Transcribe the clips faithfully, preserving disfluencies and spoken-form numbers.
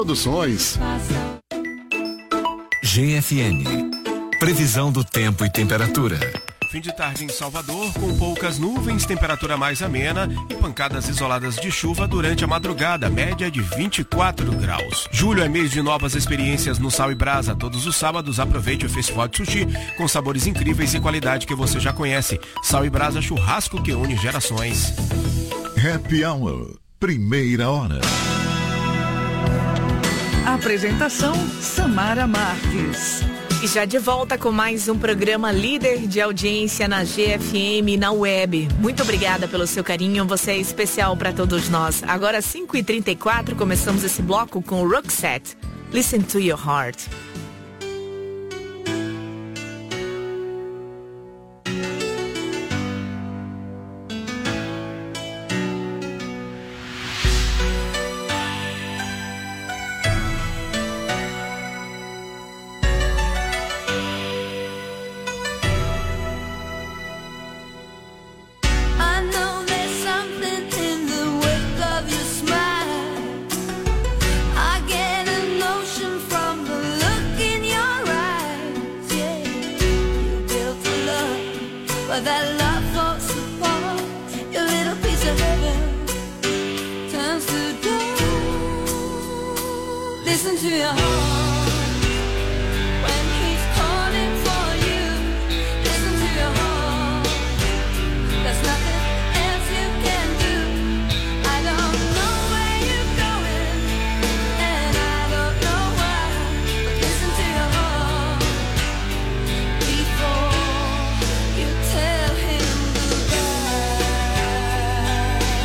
Produções. G F M. Previsão do tempo e temperatura. Fim de tarde em Salvador, com poucas nuvens, temperatura mais amena e pancadas isoladas de chuva durante a madrugada, média de vinte e quatro graus. Julho é mês de novas experiências no Sal e Brasa. Todos os sábados aproveite o Festival de Sushi com sabores incríveis e qualidade que você já conhece. Sal e Brasa, churrasco que une gerações. Happy Hour, primeira hora. Apresentação Samara Marques. E já de volta com mais um programa líder de audiência na G F M e na web. Muito obrigada pelo seu carinho, você é especial para todos nós. Agora cinco e trinta e quatro, começamos esse bloco com o Roxette. Listen to your heart.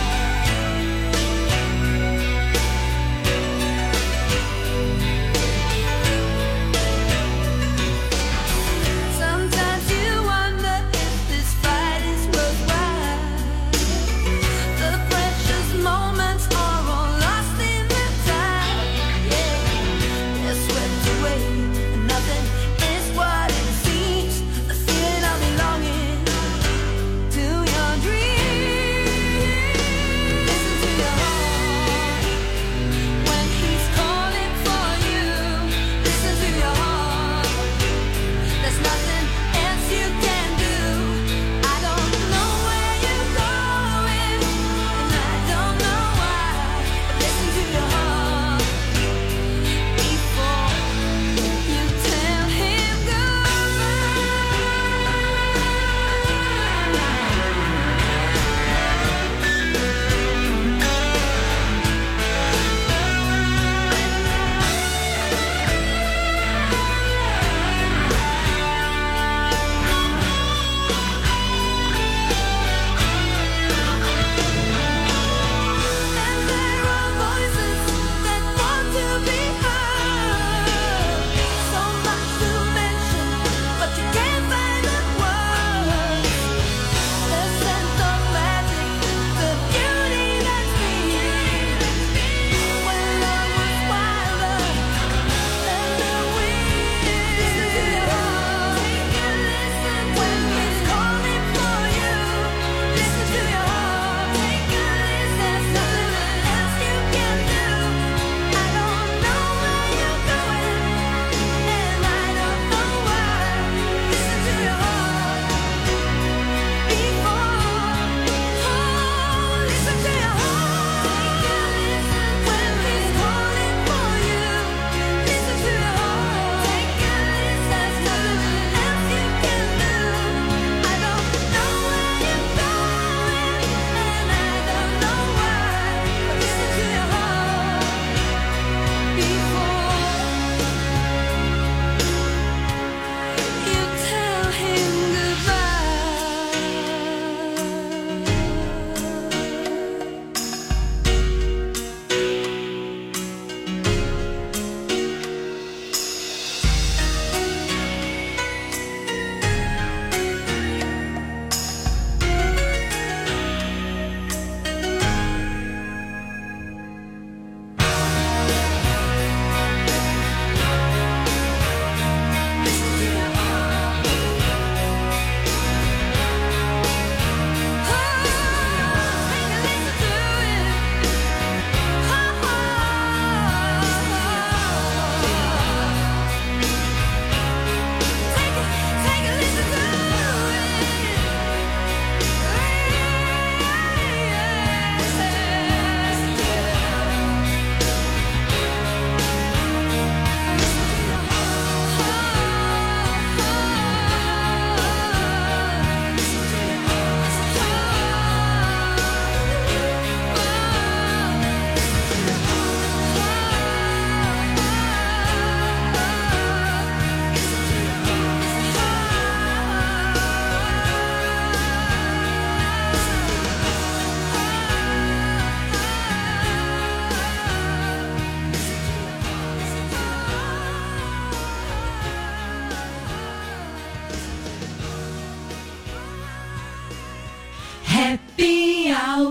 Tell him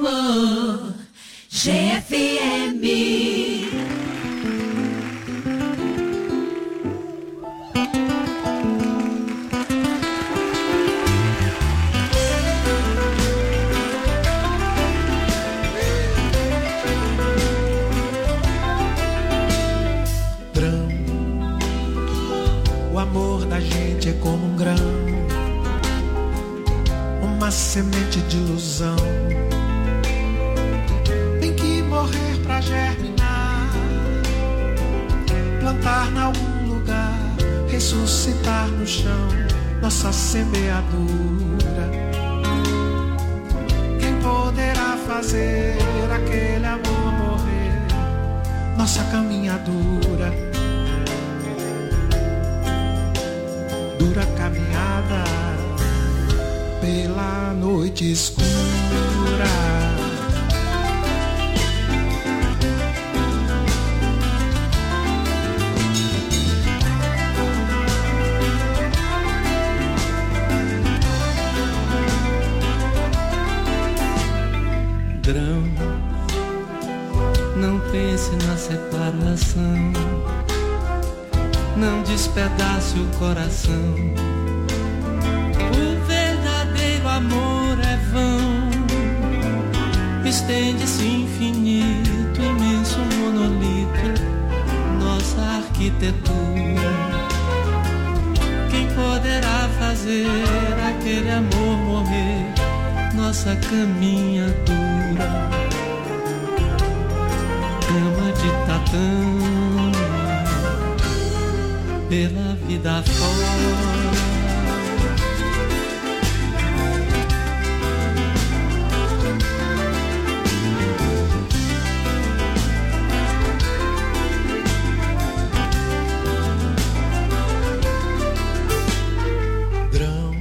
Hour, G F M. O amor da gente é como um grão, uma semente de ilusão. Tem que morrer pra germinar, plantar em algum lugar, ressuscitar no chão nossa semeadura. Quem poderá fazer aquele amor morrer, nossa caminhadura? Dura caminhada pela noite escura. Grão, não pense na separação, não despedace o coração. O verdadeiro amor é vão, estende-se infinito, imenso monolito, nossa arquitetura. Quem poderá fazer aquele amor morrer, nossa caminhadura? Cama de tatame pela vida fora. Grão,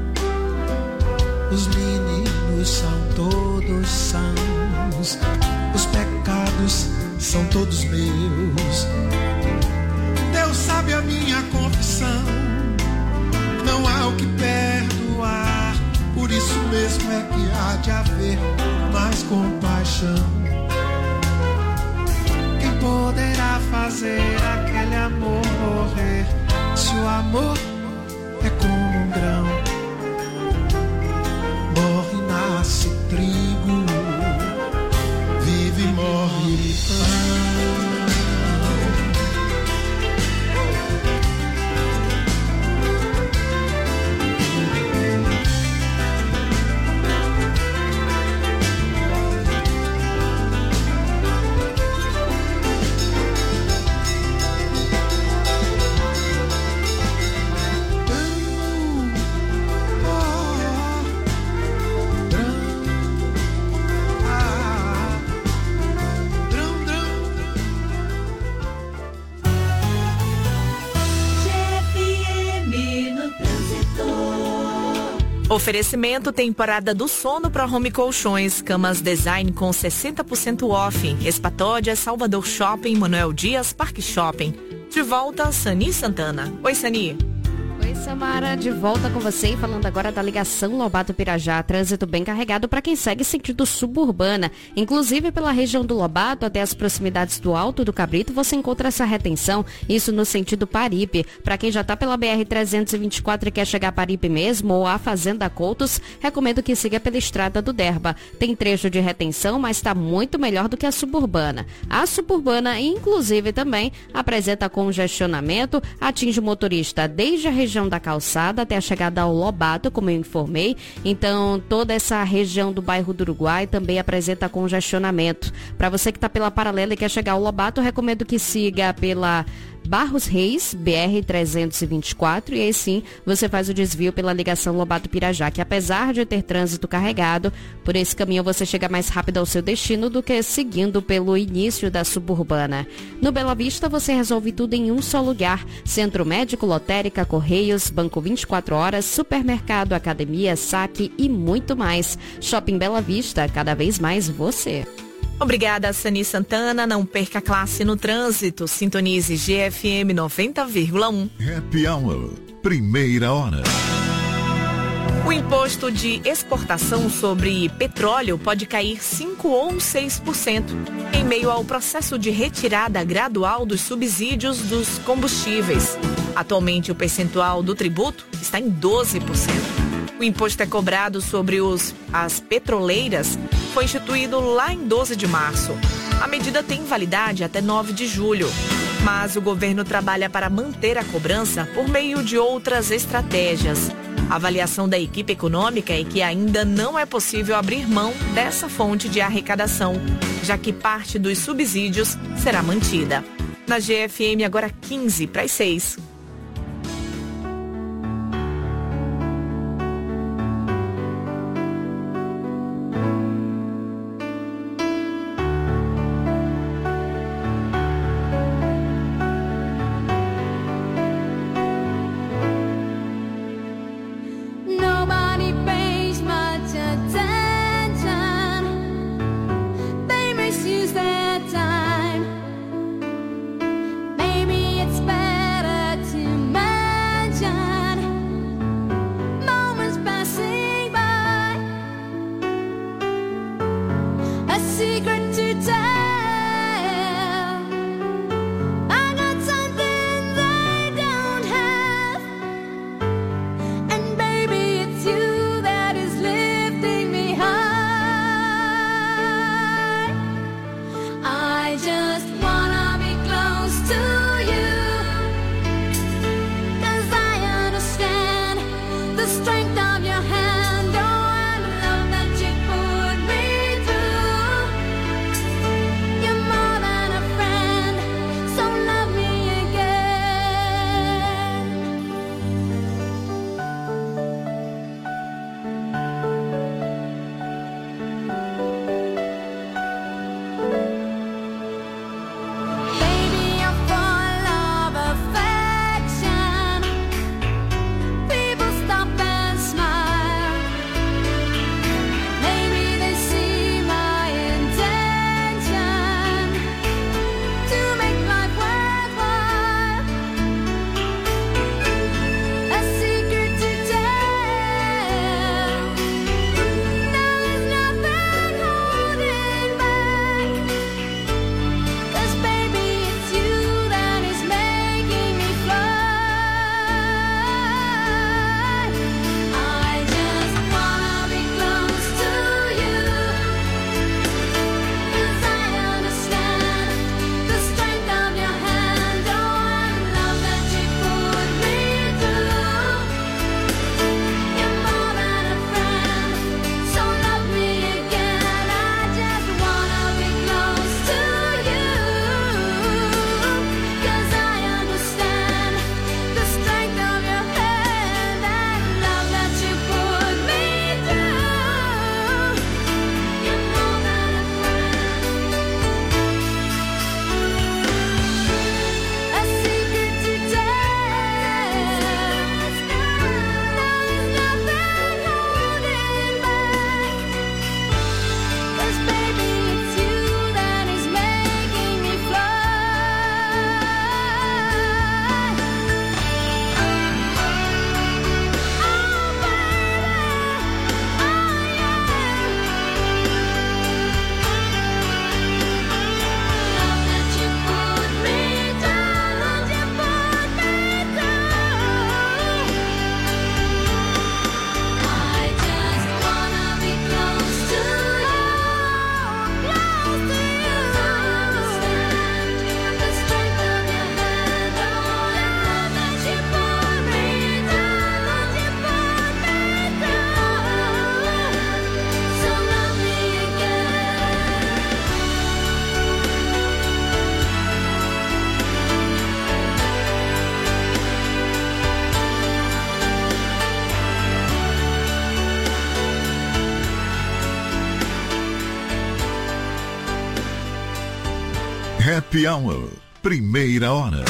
os meninos são todos sãos, os pecados são todos meus. Deus sabe a minha confissão, não há o que perdoar, por isso mesmo é que há de haver mais compaixão. Quem poderá fazer aquele amor morrer, se o amor é como um grão? Morre e nasce trigo, vive e morre pão. Oferecimento temporada do sono para Home Colchões, camas design com sessenta por cento off. Espatódia, Salvador Shopping, Manuel Dias, Parque Shopping. De volta, Sani Santana. Oi, Sani. Oi, Samara, de volta com você, falando agora da ligação Lobato-Pirajá. Trânsito bem carregado para quem segue sentido suburbana. Inclusive pela região do Lobato até as proximidades do Alto do Cabrito, você encontra essa retenção, isso no sentido Paripe. Para quem já está pela B R trezentos e vinte e quatro e quer chegar a Paripe mesmo ou a Fazenda Coutos, recomendo que siga pela Estrada do Derba. Tem trecho de retenção, mas está muito melhor do que a suburbana. A suburbana, inclusive, também apresenta congestionamento, atinge o motorista desde a região da calçada até a chegada ao Lobato, como eu informei. Então, toda essa região do bairro do Uruguai também apresenta congestionamento. Para você que está pela paralela e quer chegar ao Lobato, eu recomendo que siga pela Barros Reis, B R trezentos e vinte e quatro, e aí sim você faz o desvio pela ligação Lobato-Pirajá, que apesar de ter trânsito carregado, por esse caminho você chega mais rápido ao seu destino do que seguindo pelo início da suburbana. No Bela Vista você resolve tudo em um só lugar: Centro Médico, Lotérica, Correios, Banco vinte e quatro horas, supermercado, academia, saque e muito mais. Shopping Bela Vista, cada vez mais você. Obrigada, Sani Santana. Não perca a classe no trânsito. Sintonize G F M noventa vírgula um. Happy Hour, primeira hora. O imposto de exportação sobre petróleo pode cair cinco ou seis por cento em meio ao processo de retirada gradual dos subsídios dos combustíveis. Atualmente, o percentual do tributo está em doze por cento. O imposto é cobrado sobre os, as petroleiras, foi instituído lá em doze de março. A medida tem validade até nove de julho, mas o governo trabalha para manter a cobrança por meio de outras estratégias. A avaliação da equipe econômica é que ainda não é possível abrir mão dessa fonte de arrecadação, já que parte dos subsídios será mantida. Na G F M, agora quinze para as seis. Happy Hour, primeira hora.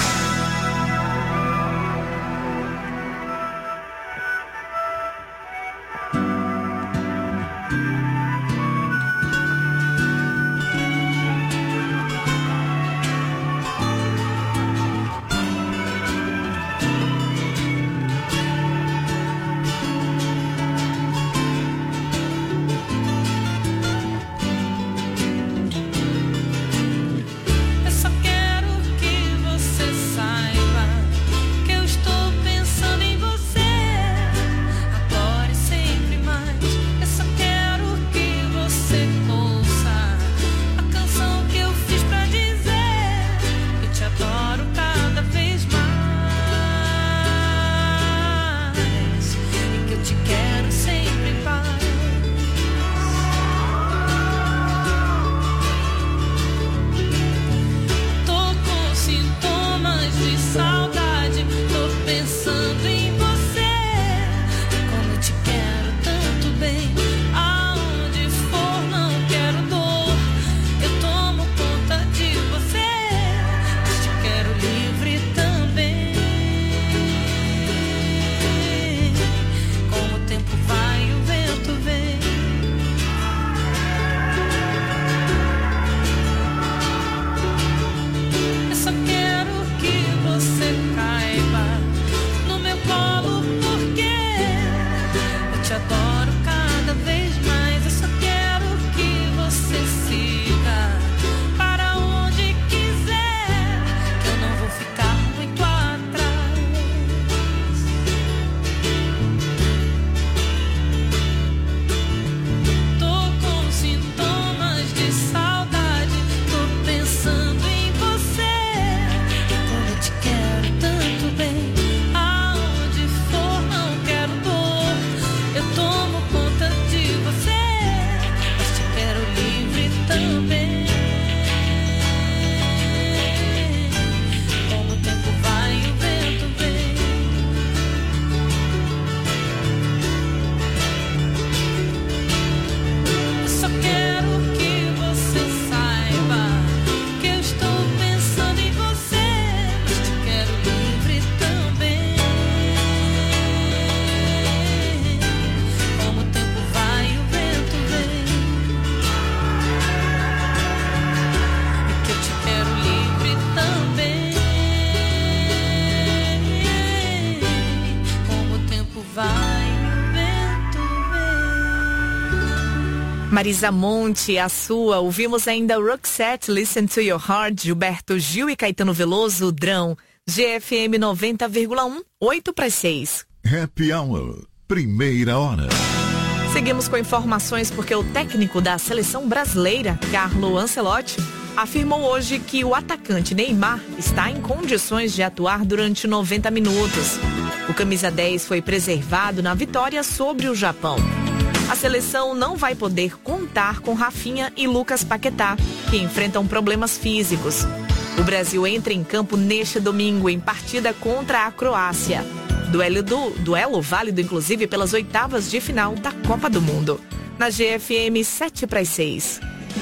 Marisa Monte, a sua. Ouvimos ainda Roxette, Listen to Your Heart, Gilberto Gil e Caetano Veloso, Drão. G F M noventa vírgula um, oito para as seis. Happy Hour, primeira hora. Seguimos com informações porque o técnico da seleção brasileira, Carlo Ancelotti, afirmou hoje que o atacante Neymar está em condições de atuar durante noventa minutos. O camisa dez foi preservado na vitória sobre o Japão. A seleção não vai poder contar com Rafinha e Lucas Paquetá, que enfrentam problemas físicos. O Brasil entra em campo neste domingo em partida contra a Croácia. Duelo, do, duelo válido, inclusive, pelas oitavas de final da Copa do Mundo. Na G F M, sete para as seis.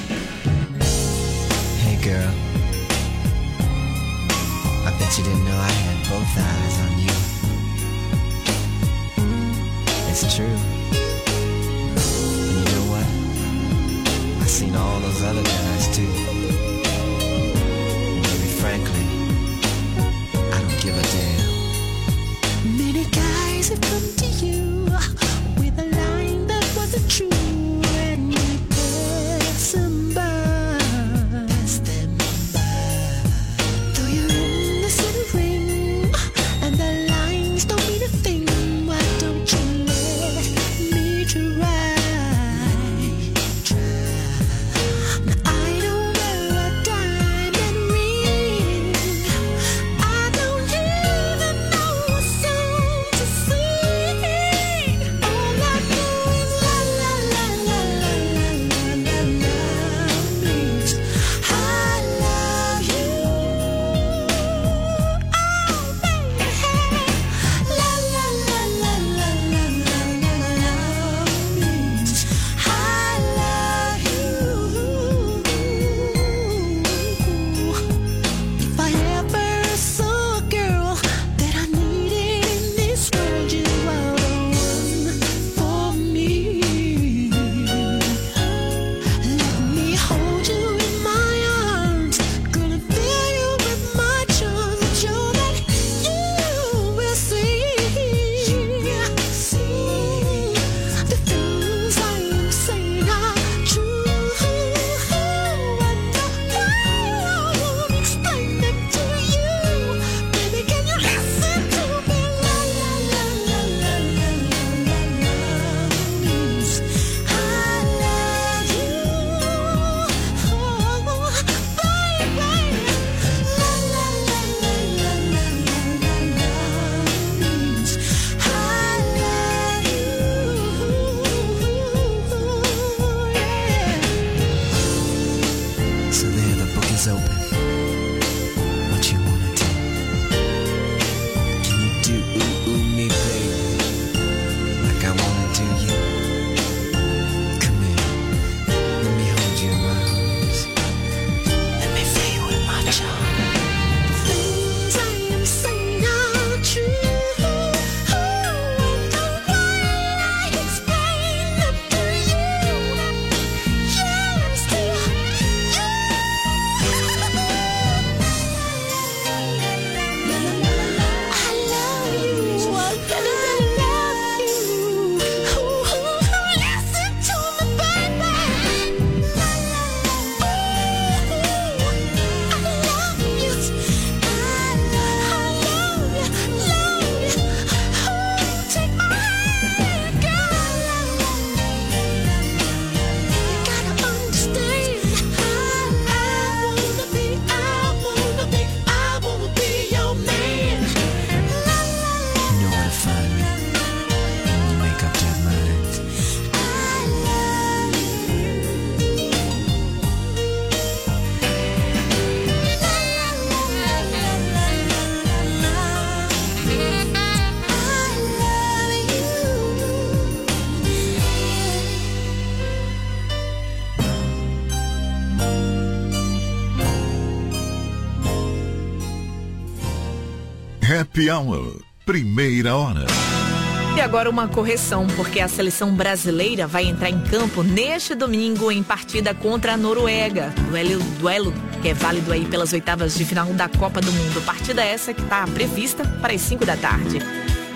Hey girl, I bet you didn't know I had both eyes on you. It's true. And you know what? I've seen all those other guys too. Maybe frankly, I don't give a damn. Many guys have come to you with a line that wasn't true, and you pass them by. Pass them by. Though you're in the center ring, and the lines don't mean a thing, why don't you let me try? Try. Now I don't wear a diamond ring, I don't even know a song to sing. All I know is la la la la la la la la la means I love you. Oh baby, la la la la la la la la la means I love you. If I ever saw a girl that I needed in this world, you are the one for me. Let me hold you in my arms, gonna fill you with my charms, and show that you will see, see the things I am saying are true. And I won't explain them to you, baby. Can you listen to me? La la la la la la la la means I love you. Oh baby, la la la la la la la la means I love you. So there, the book is open. What you wanna do? Can you do ooh ooh me, baby? Like I wanna do you? Come here, let me hold you in my arms. Let me fill you with my charm. Things I am saying are true, and the way I explain them to you, yes, to you. I love you, I really love you. Listen to me, baby. I love you. I love you, love you. Take my hand, girl. You gotta understand. I wanna be, I wanna be, I wanna be your man. You know where to find me when you make up that mind. I love Happy Hour, primeira hora. E agora uma correção, porque a seleção brasileira vai entrar em campo neste domingo em partida contra a Noruega. Duelo, duelo que é válido aí pelas oitavas de final da Copa do Mundo. Partida essa que está prevista para as cinco da tarde.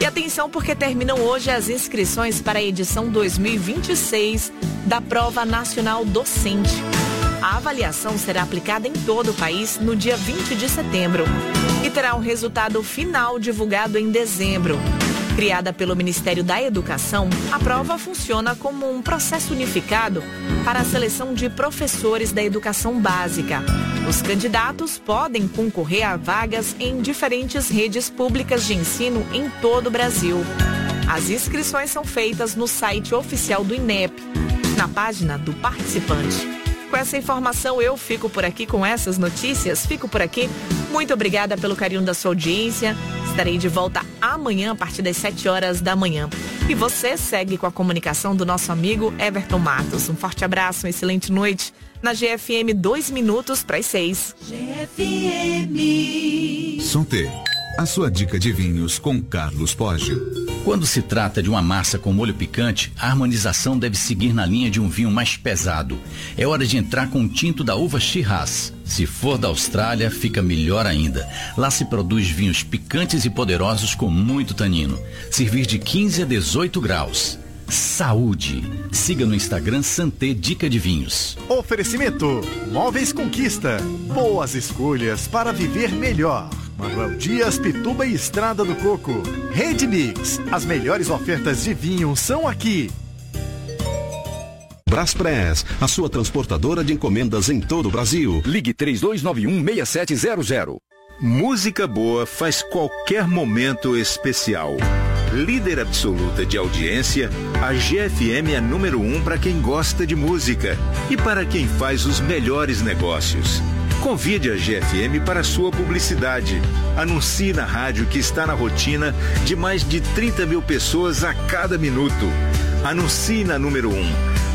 E atenção, porque terminam hoje as inscrições para a edição dois mil e vinte e seis da Prova Nacional Docente. A avaliação será aplicada em todo o país no dia vinte de setembro e terá um resultado final divulgado em dezembro. Criada pelo Ministério da Educação, a prova funciona como um processo unificado para a seleção de professores da educação básica. Os candidatos podem concorrer a vagas em diferentes redes públicas de ensino em todo o Brasil. As inscrições são feitas no site oficial do INEP, na página do participante. Com essa informação, eu fico por aqui com essas notícias, fico por aqui. Muito obrigada pelo carinho da sua audiência. Estarei de volta amanhã a partir das sete horas da manhã. E você segue com a comunicação do nosso amigo Everton Matos. Um forte abraço, uma excelente noite. Na G F M, dois minutos para as seis. G F M. Santé, a sua dica de vinhos com Carlos Poggio. Quando se trata de uma massa com molho picante, a harmonização deve seguir na linha de um vinho mais pesado. É hora de entrar com o tinto da uva Shiraz. Se for da Austrália, fica melhor ainda. Lá se produz vinhos picantes e poderosos com muito tanino. Servir de quinze a dezoito graus. Saúde. Siga no Instagram Santé Dica de Vinhos. Oferecimento: Móveis Conquista. Boas escolhas para viver melhor. Manuel Dias, Pituba e Estrada do Coco. Rede Mix. As melhores ofertas de vinho são aqui. Braspress, a sua transportadora de encomendas em todo o Brasil. Ligue três dois nove um, seis sete zero zero. Música boa faz qualquer momento especial. Líder absoluta de audiência, a G F M é número um para quem gosta de música e para quem faz os melhores negócios. Convide a G F M para sua publicidade. Anuncie na rádio que está na rotina de mais de trinta mil pessoas a cada minuto. Anuncie na número um.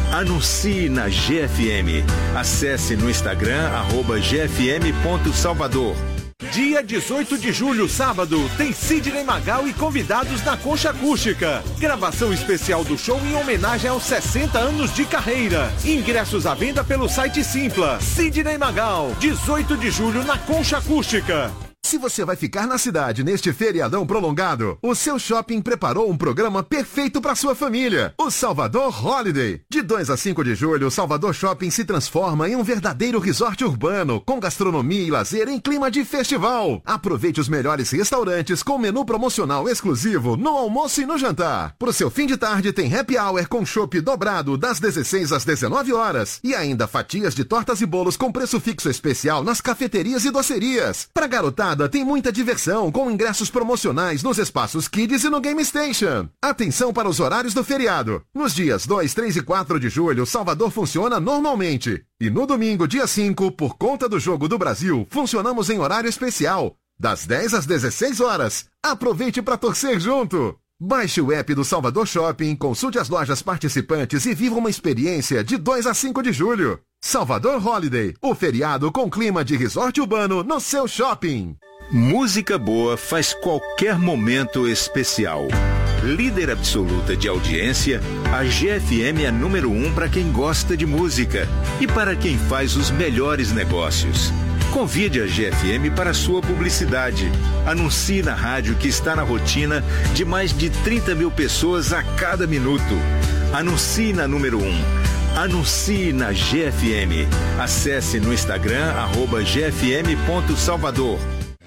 Anuncie na G F M. Acesse no Instagram, arroba G F M ponto Salvador. Dia dezoito de julho, sábado, tem Sidney Magal e convidados na Concha Acústica. Gravação especial do show em homenagem aos sessenta anos de carreira. Ingressos à venda pelo site Simpla. Sidney Magal, dezoito de julho na Concha Acústica. Se você vai ficar na cidade neste feriadão prolongado, o seu shopping preparou um programa perfeito para sua família. O Salvador Holiday. De dois a cinco de julho, o Salvador Shopping se transforma em um verdadeiro resort urbano, com gastronomia e lazer em clima de festival. Aproveite os melhores restaurantes com menu promocional exclusivo no almoço e no jantar. Pro seu fim de tarde tem happy hour com chopp dobrado das dezesseis às dezenove horas. E ainda fatias de tortas e bolos com preço fixo especial nas cafeterias e docerias. Pra garotada, tem muita diversão com ingressos promocionais nos espaços Kids e no Game Station. Atenção para os horários do feriado. Nos dias dois, três e quatro de julho, Salvador funciona normalmente. E no domingo, dia cinco, por conta do Jogo do Brasil, funcionamos em horário especial, das dez às dezesseis horas. Aproveite para torcer junto. Baixe o app do Salvador Shopping, consulte as lojas participantes e viva uma experiência de dois a cinco de julho. Salvador Holiday, o feriado com clima de resort urbano no seu shopping. Música boa faz qualquer momento especial. Líder absoluta de audiência, a G F M é número um para quem gosta de música e para quem faz os melhores negócios. Convide a G F M para sua publicidade. Anuncie na rádio que está na rotina de mais de trinta mil pessoas a cada minuto. Anuncie na número um. Anuncie na G F M. Acesse no Instagram, arroba G F M ponto Salvador.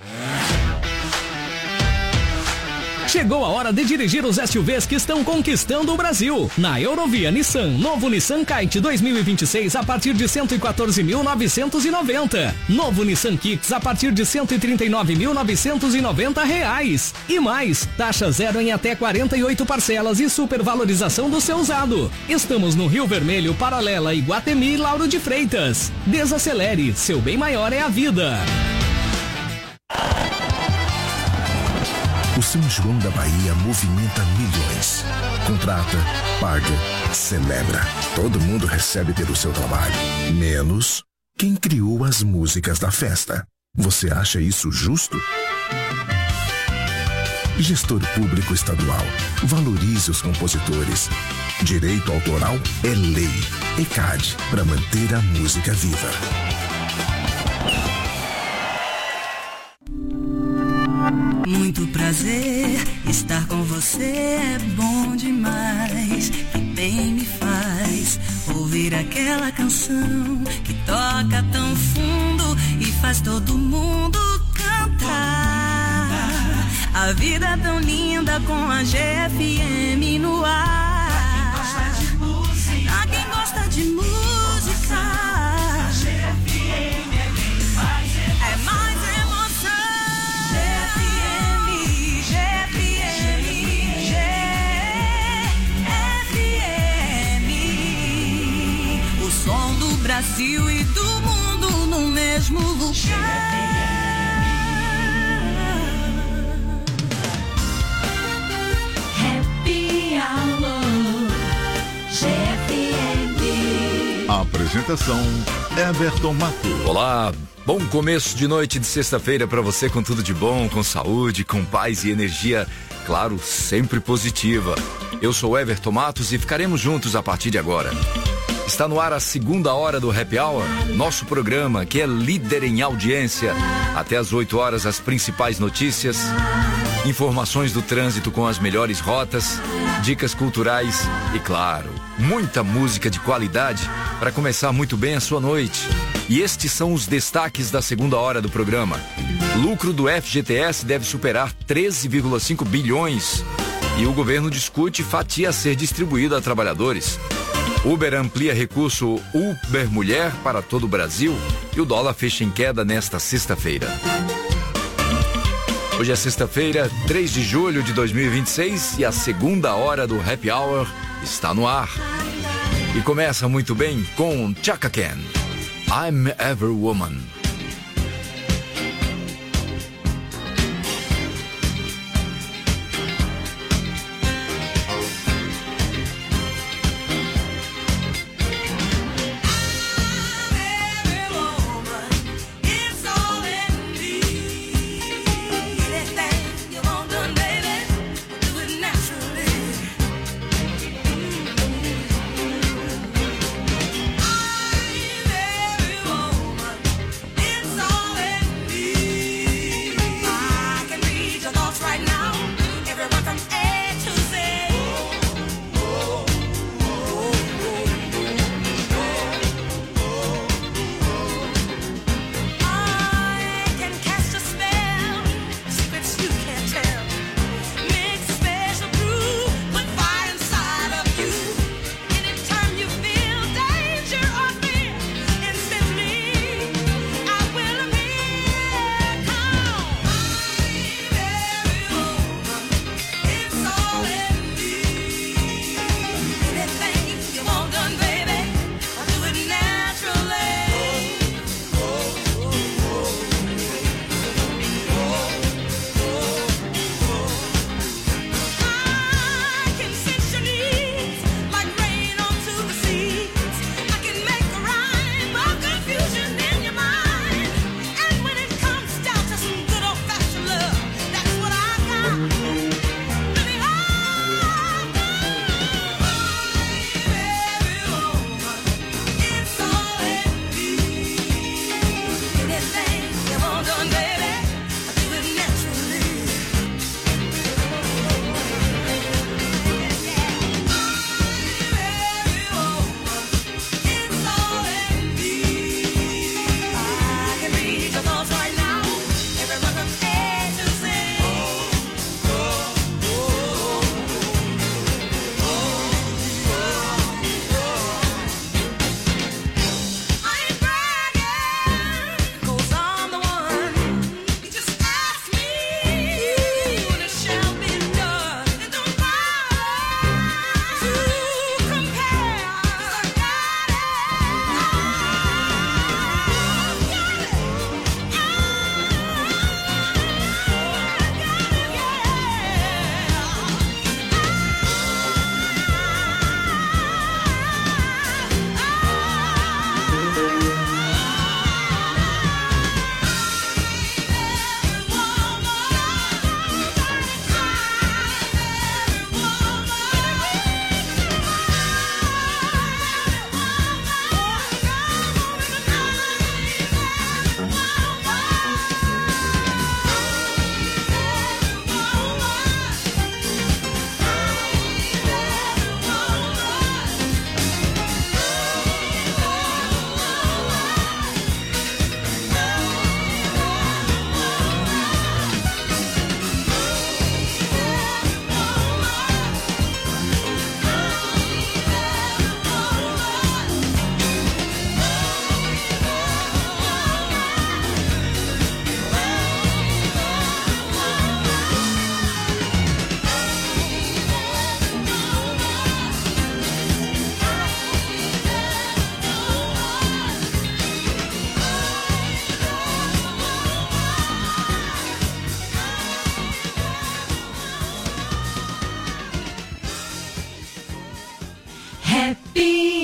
Chegou a hora de dirigir os S U Vs que estão conquistando o Brasil. Na Eurovia Nissan, novo Nissan Kite dois mil e vinte e seis a partir de cento e quatorze mil novecentos e noventa. Novo Nissan Kicks a partir de cento e trinta e nove mil novecentos e noventa reais. E mais, taxa zero em até quarenta e oito parcelas e supervalorização do seu usado. Estamos no Rio Vermelho, Paralela, Iguatemi e Lauro de Freitas. Desacelere, seu bem maior é a vida. O São João da Bahia movimenta milhões. Contrata, paga, celebra. Todo mundo recebe pelo seu trabalho. Menos quem criou as músicas da festa. Você acha isso justo? Gestor Público Estadual, valorize os compositores. Direito autoral é lei. E C A D, para manter a música viva. Muito prazer, estar com você é bom demais. Que bem me faz ouvir aquela canção que toca tão fundo e faz todo mundo cantar. A vida é tão linda com a G F M no ar. Pra quem gosta de música, a G F M é quem faz é mais emoção. G F M, G F M, G F M. O som do Brasil e do mundo no mesmo lugar. Apresentação Everton Matos. Olá, bom começo de noite de sexta-feira para você, com tudo de bom, com saúde, com paz e energia, claro, sempre positiva. Eu sou Everton Matos e ficaremos juntos a partir de agora. Está no ar a segunda hora do Happy Hour, nosso programa que é líder em audiência. Até às oito horas, as principais notícias, informações do trânsito com as melhores rotas, dicas culturais e, claro, muita música de qualidade para começar muito bem a sua noite. E estes são os destaques da segunda hora do programa. Lucro do F G T S deve superar treze vírgula cinco bilhões e o governo discute fatia a ser distribuída a trabalhadores. Uber amplia recurso Uber Mulher para todo o Brasil e o dólar fecha em queda nesta sexta-feira. Hoje é sexta-feira, três de julho de dois mil e vinte e seis, e a segunda hora do Happy Hour está no ar. E começa muito bem com Chaka Khan, I'm Every Woman.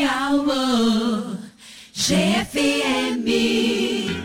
Hour, G F M.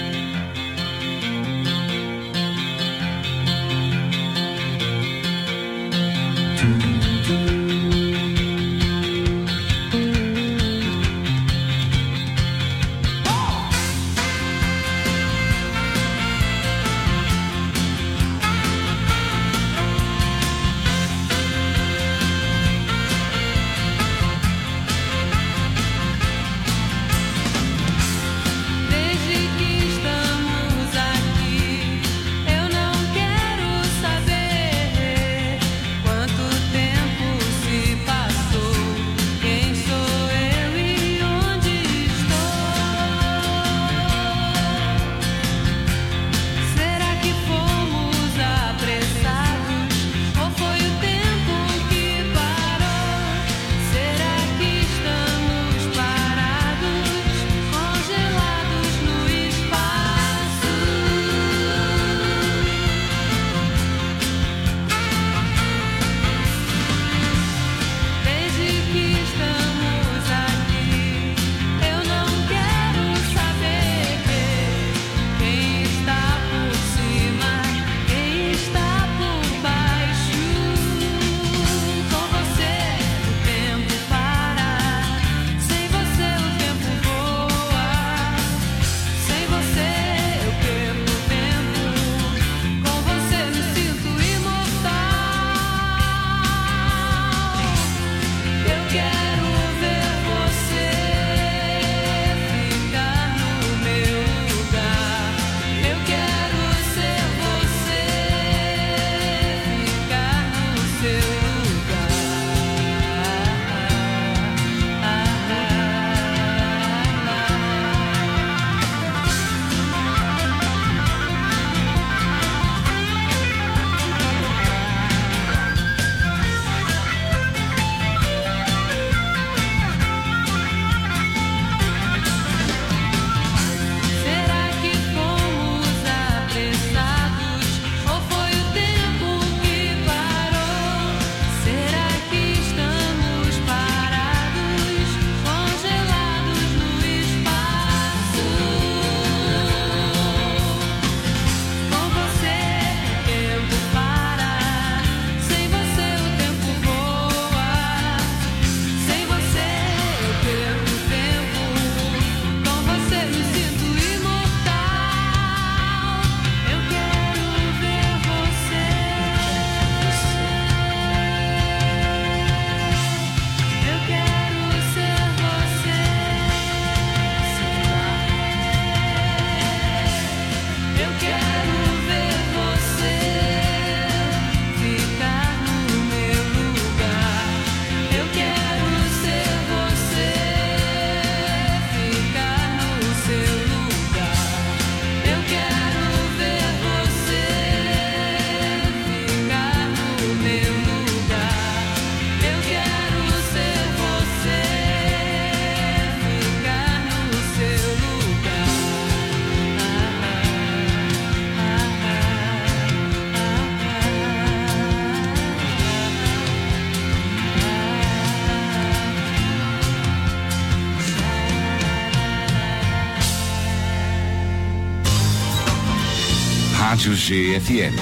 Rádio G F M.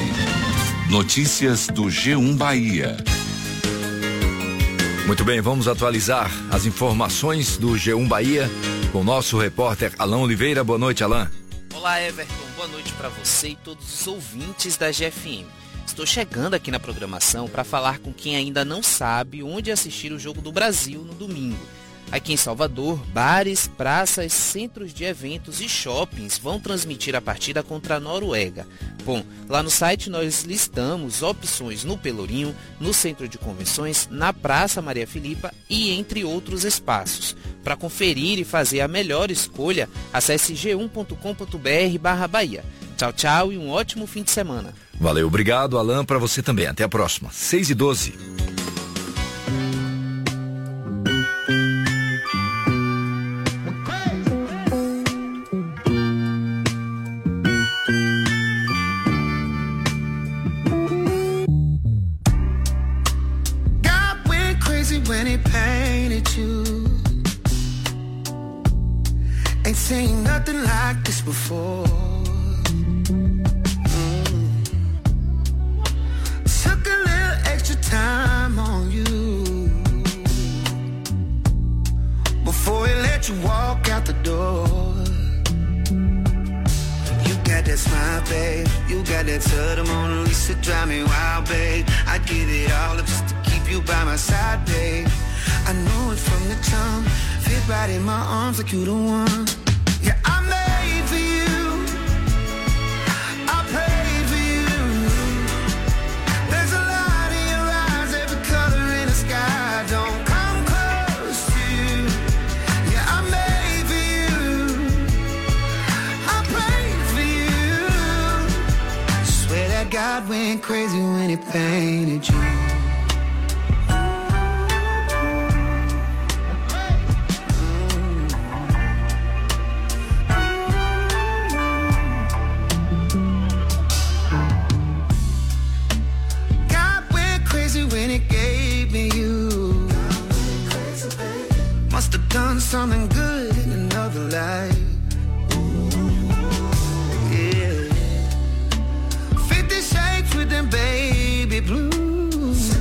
Notícias do G um Bahia. Muito bem, vamos atualizar as informações do G um Bahia com o nosso repórter Alain Oliveira. Boa noite, Alain. Olá, Everton. Boa noite para você e todos os ouvintes da G F M. Estou chegando aqui na programação para falar com quem ainda não sabe onde assistir o Jogo do Brasil no domingo. Aqui em Salvador, bares, praças, centros de eventos e shoppings vão transmitir a partida contra a Noruega. Bom, lá no site nós listamos opções no Pelourinho, no Centro de Convenções, na Praça Maria Filipa e entre outros espaços. Para conferir e fazer a melhor escolha, acesse g um ponto com ponto b r barra Bahia. Tchau, tchau e um ótimo fim de semana. Valeu, obrigado, Alain, para você também. Até a próxima. seis e doze. When he painted you, seen nothing like this before. Mm. Took a little extra time on you before he let you walk out the door. You got that smile, babe. You got that to the Mona Lisa, drive me wild, babe. I'd give it all up just to keep you by my side, babe. I knew it from the jump. Fit right in my arms like you the one. Yeah, I made for you. I prayed for you. There's a light in your eyes, every color in the sky. Don't come close to you. Yeah, I made for you. I prayed for you. Swear that God went crazy when he painted you. Done something good in another life. Yeah. Fifty shades with them baby blues.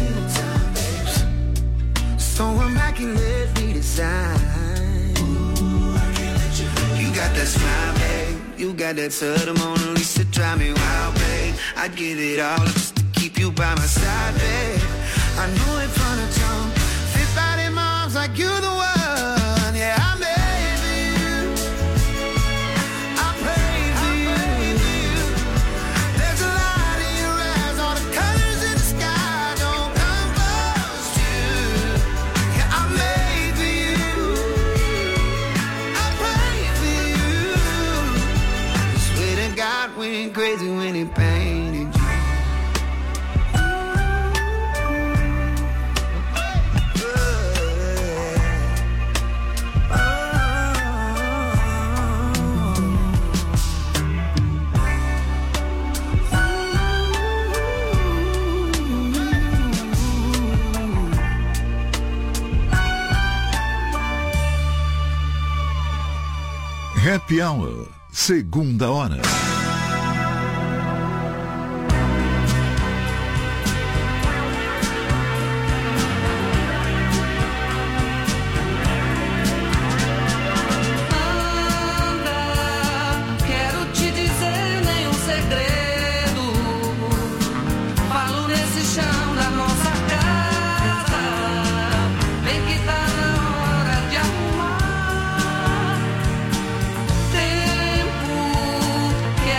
So immaculately designed. You got that smile, babe. You got that to the Mona Lisa, drive me wild, babe. I'd give it all up just to keep you by my side, babe. I know it from the jump. Fit right in my arms like you the one. Yeah, I made for you. I prayed for you. There's a light in your eyes, all the colors in the sky. Don't come close to you. Yeah, I made for you. I prayed for you. Swear to God went crazy when he painted you. Happy Hour, segunda hora. Quero te dizer nenhum segredo. Falo nesse chão da nossa casa. Bem que tá na hora de arrumar. Tempo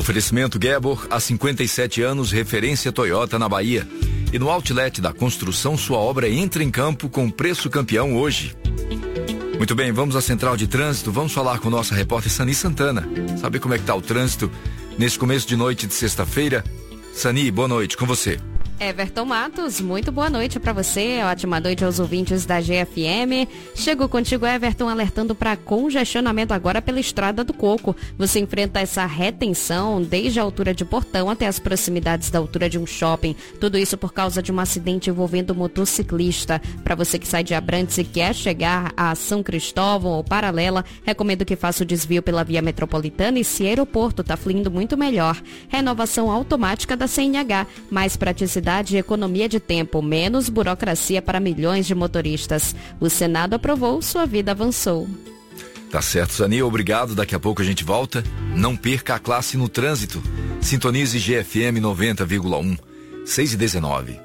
Oferecimento Gebor, há cinquenta e sete anos, referência Toyota na Bahia. E no Outlet da Construção, sua obra entra em campo com preço campeão hoje. Muito bem, vamos à Central de Trânsito, vamos falar com nossa repórter Sani Santana. Saber como é que tá o trânsito nesse começo de noite de sexta-feira. Sani, boa noite, com você. Everton Matos, muito boa noite para você, ótima noite aos ouvintes da G F M. Chego contigo, Everton, alertando para congestionamento agora pela Estrada do Coco. Você enfrenta essa retenção desde a altura de Portão até as proximidades da altura de um shopping. Tudo isso por causa de um acidente envolvendo um motociclista. Para você que sai de Abrantes e quer chegar a São Cristóvão ou Paralela, recomendo que faça o desvio pela via metropolitana e se aeroporto está fluindo muito melhor. Renovação automática da C N H, mais praticidade e economia de tempo, menos burocracia para milhões de motoristas. O Senado aprovou, sua vida avançou. Tá certo, Sani, obrigado. Daqui a pouco a gente volta. Não perca a classe no trânsito. Sintonize G F M noventa vírgula um, seis e dezenove.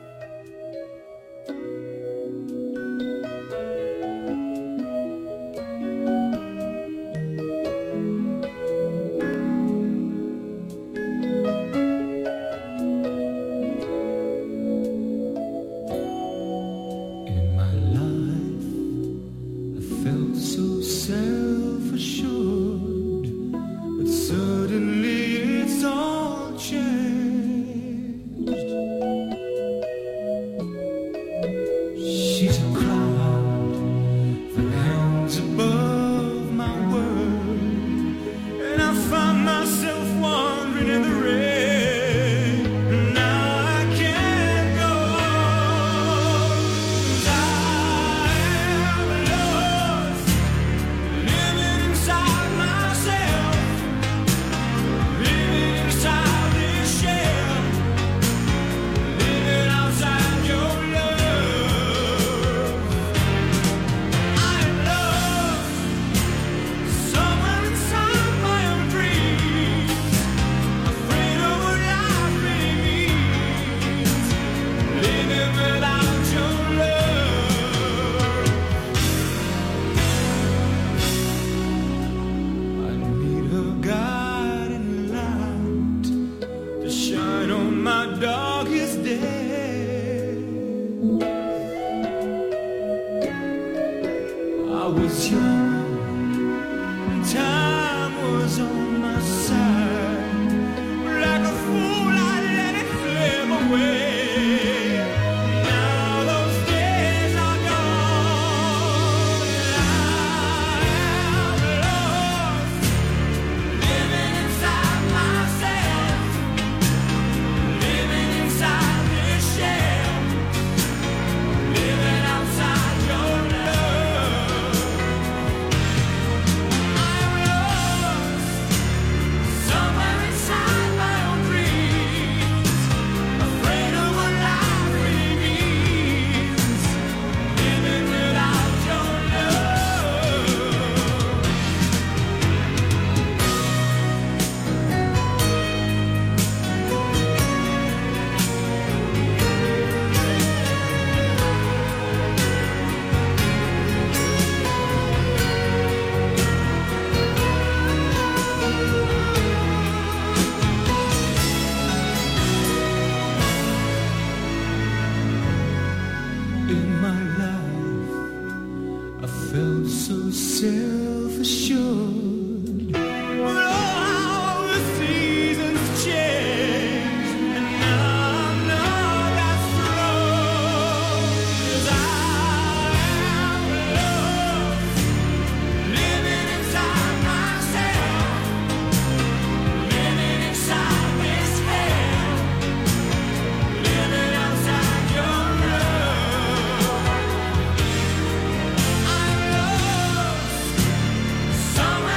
Somewhere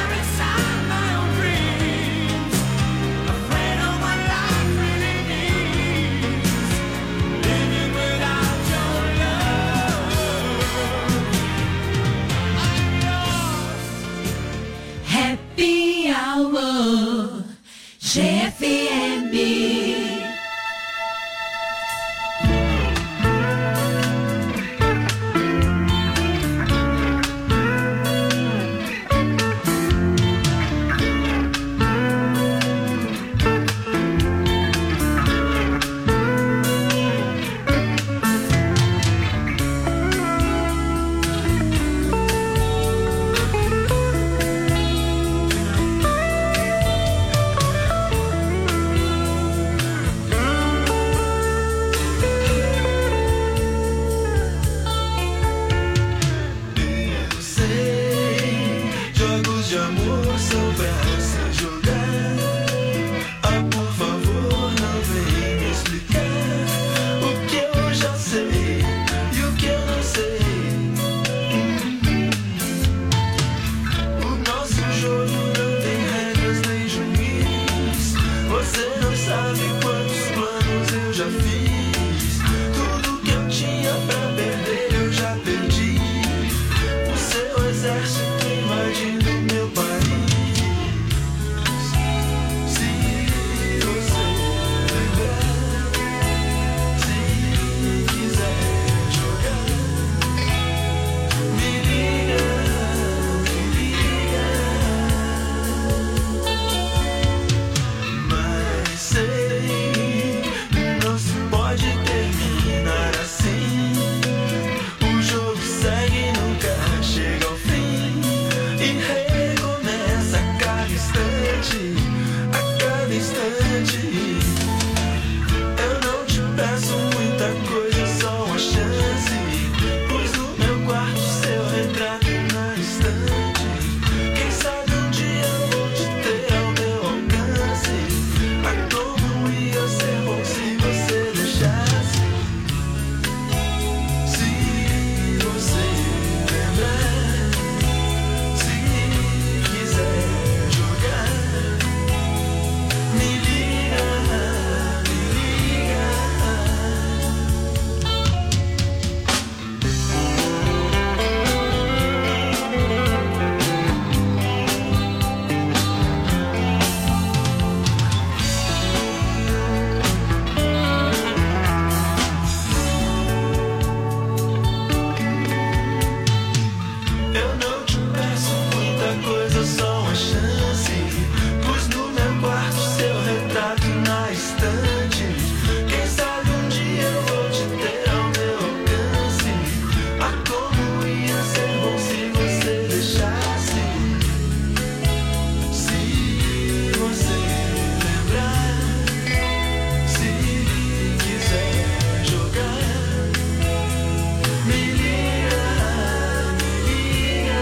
tinha pra perder, eu já perdi. O seu exército invadindo meu país. Se você lembrar, se quiser jogar, me liga, me liga. Mas sei, não se pode terminar assim. O jogo segue, nunca chega ao fim. E recomeça a cada instante, a cada instante. Eu não te peço muita coisa, só uma chance. Pus no meu quarto seu retrato na estante. Quem sabe um dia eu vou te ter ao meu alcance. Mas como ia ser bom se você deixasse? Se você lembrar, se quiser jogar, me liga, me liga. Eu não te peço muita coisa, só uma chance. Pus no meu quarto seu retrato na estante. Quem sabe um dia eu vou te ter ao meu alcance. Ah, como ia ser bom se você deixasse. Se você lembrar, se quiser jogar, me liga, me liga.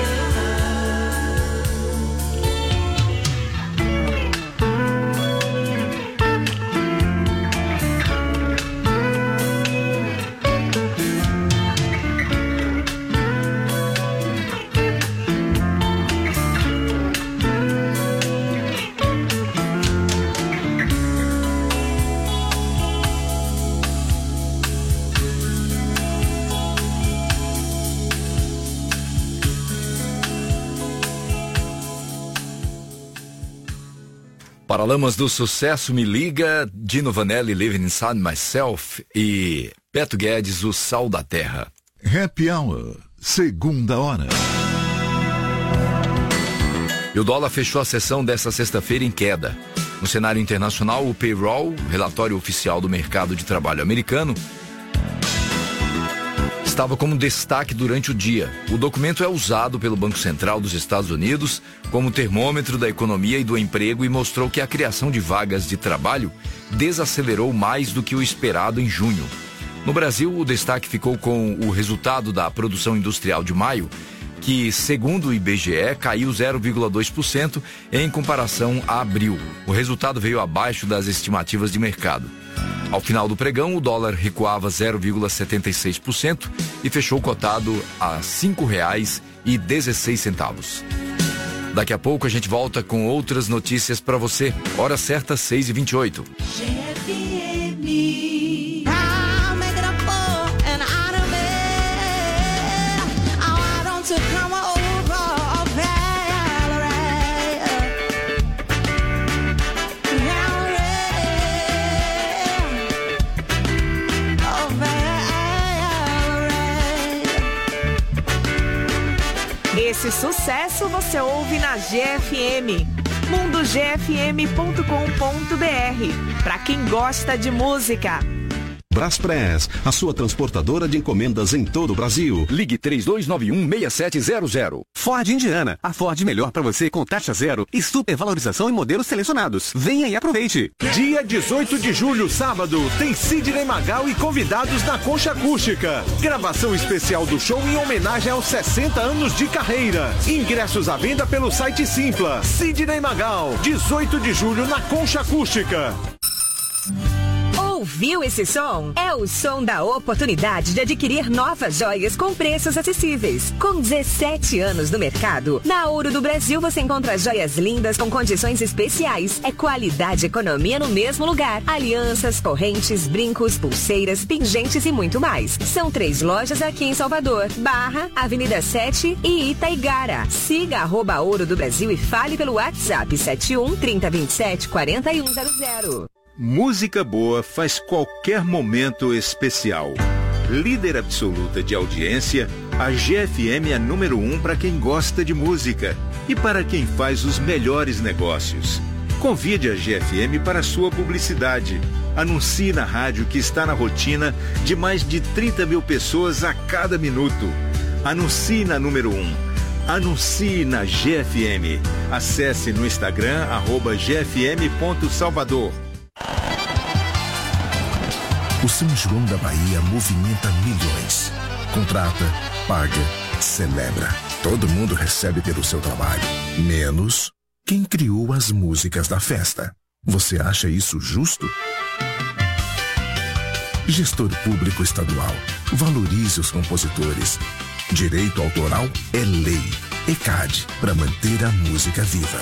Paralamas do Sucesso, Me Liga, Dino Vanelli, Living Inside Myself e Beto Guedes, O Sal da Terra. Happy Hour, segunda hora. E o dólar fechou a sessão desta sexta-feira em queda. No cenário internacional, o payroll, relatório oficial do mercado de trabalho americano, estava como destaque durante o dia. O documento é usado pelo Banco Central dos Estados Unidos como termômetro da economia e do emprego e mostrou que a criação de vagas de trabalho desacelerou mais do que o esperado em junho. No Brasil, o destaque ficou com o resultado da produção industrial de maio, que, segundo o I B G E, caiu zero vírgula dois por cento em comparação a abril. O resultado veio abaixo das estimativas de mercado. Ao final do pregão, o dólar recuava zero vírgula setenta e seis por cento e fechou cotado a cinco reais e dezesseis centavos. Daqui a pouco a gente volta com outras notícias para você. Hora certa, seis e vinte e oito. G F M. I'll make it up for and out of it. I want to come over, Valerie. Valerie. Oh, Valerie. Esse sucesso você ouve na G F M. mundo g f m ponto com ponto b r. Pra quem gosta de música. Braspress, a sua transportadora de encomendas em todo o Brasil. Ligue três dois nove um, seis sete zero zero. Ford Indiana, a Ford melhor para você com taxa zero e supervalorização em modelos selecionados. Venha e aproveite. Dia dezoito de julho, sábado, tem Sidney Magal e convidados na Concha Acústica. Gravação especial do show em homenagem aos sessenta anos de carreira. Ingressos à venda pelo site Simpla. Sidney Magal, dezoito de julho na Concha Acústica. Oh, Ouviu esse som? É o som da oportunidade de adquirir novas joias com preços acessíveis. Com dezessete anos no mercado, na Ouro do Brasil você encontra joias lindas com condições especiais. É qualidade e economia no mesmo lugar. Alianças, correntes, brincos, pulseiras, pingentes e muito mais. São três lojas aqui em Salvador: Barra, Avenida sete e Itaigara. Siga arroba Ouro do Brasil e fale pelo WhatsApp sete um, trinta, vinte e sete, quarenta e um zero zero. Música boa faz qualquer momento especial. Líder absoluta de audiência, a G F M é número um para quem gosta de música e para quem faz os melhores negócios. Convide a G F M para sua publicidade. Anuncie na rádio que está na rotina de mais de trinta mil pessoas a cada minuto. Anuncie na número um. Anuncie na G F M. Acesse no Instagram, arroba G F M ponto Salvador. O São João da Bahia movimenta milhões. Contrata, paga, celebra. Todo mundo recebe pelo seu trabalho, menos quem criou as músicas da festa. Você acha isso justo? Gestor Público Estadual, valorize os compositores. Direito autoral é lei. E C A D, para manter a música viva.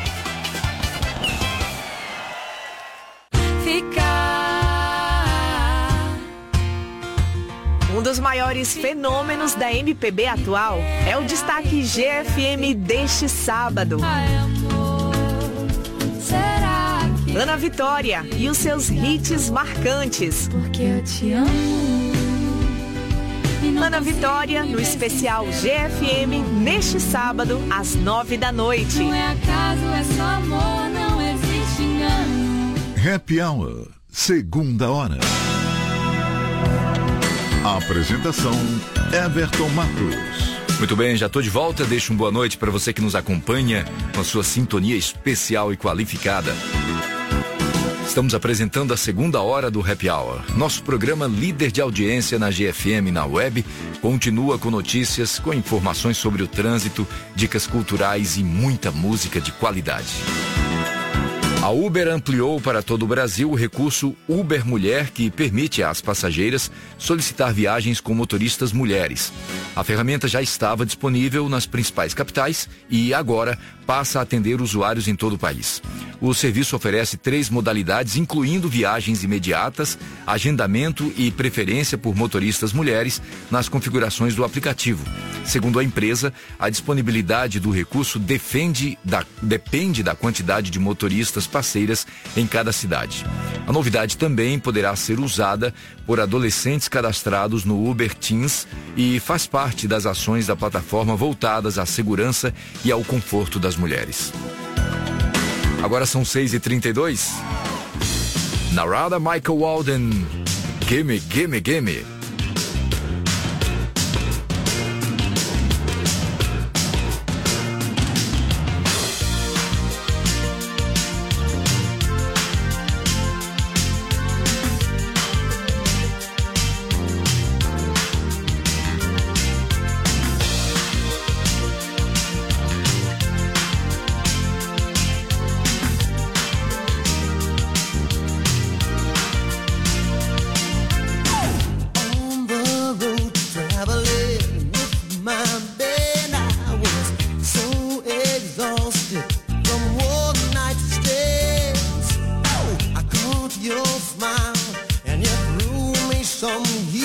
Um dos maiores fenômenos da M P B atual é o destaque G F M deste sábado. Ana Vitória e os seus hits marcantes. Porque eu te amo. Ana Vitória no especial G F M neste sábado às nove da noite. Não é acaso, é só amor, não existe engano. Happy Hour, segunda hora. Apresentação Everton Matos. Muito bem, já estou de volta. Deixo uma boa noite para você que nos acompanha com a sua sintonia especial e qualificada. Estamos apresentando a segunda hora do Happy Hour. Nosso programa líder de audiência na G F M e na web continua com notícias, com informações sobre o trânsito, dicas culturais e muita música de qualidade. A Uber ampliou para todo o Brasil o recurso Uber Mulher, que permite às passageiras solicitar viagens com motoristas mulheres. A ferramenta já estava disponível nas principais capitais e agora passa a atender usuários em todo o país. O serviço oferece três modalidades, incluindo viagens imediatas, agendamento e preferência por motoristas mulheres nas configurações do aplicativo. Segundo a empresa, a disponibilidade do recurso defende da, depende da quantidade de motoristas parceiras em cada cidade. A novidade também poderá ser usada por adolescentes cadastrados no Uber Teens e faz parte das ações da plataforma voltadas à segurança e ao conforto das mulheres. Agora são seis e trinta e dois. Narada Michael Walden, Gimme, Gimme, Gimme. Your smile and you threw me some